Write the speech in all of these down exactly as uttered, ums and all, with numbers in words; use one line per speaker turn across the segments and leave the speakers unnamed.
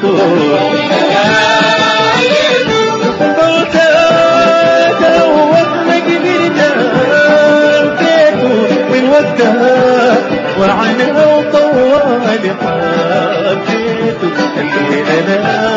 حبيته فضلت اتوه ما قدرت انسيته من وقتها وعنها وطوالي حبيته اللي انا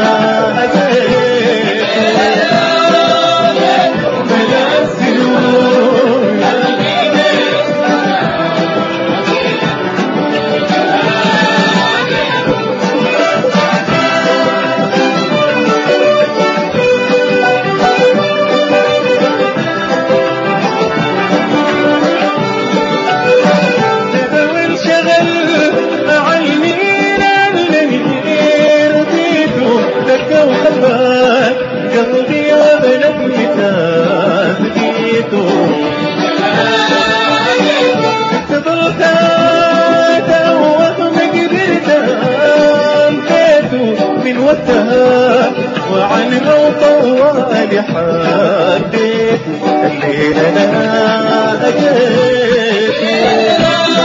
قلبي وبلد مثال بيته فضلت اتوه ما قدرت انسيته من وقتها وعنها وطوالي حبيته اللي انا اجيته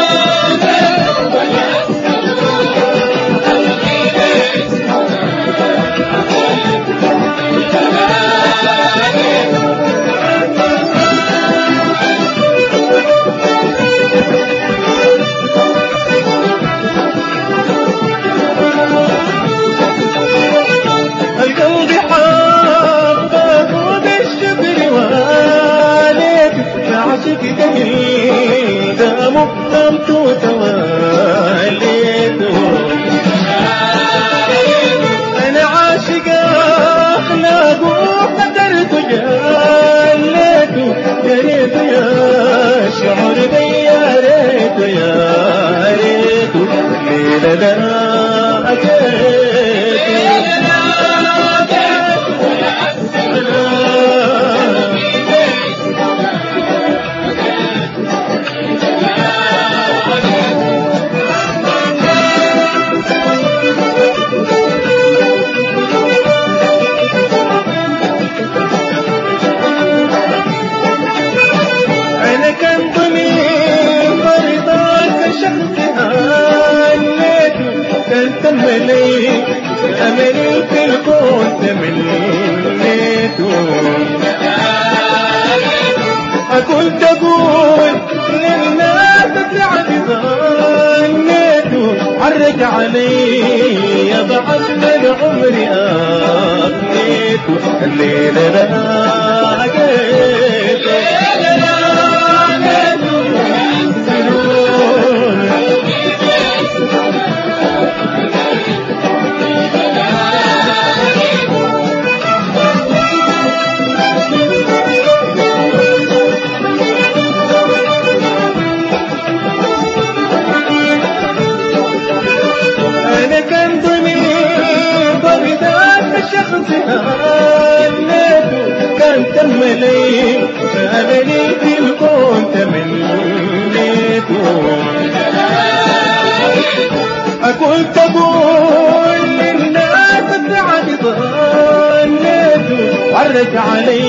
دامه قمت وتواليته أنا عاشق أخلاقه قدرت جليته يا ريت يا شعور بي يا ريت يا ريت الليلة لا أجيته تملي أملي في الكون تمليته كنت أقول للناس سعد ظنيته عرج علي بعد من عمري أفنيته الليلة لقيته كان تملي أملي في الكون تمليته كنت أقول للناس سعد ظنيته عرج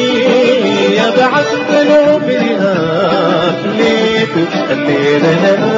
علي بعد قلوبي أفنيته الليلة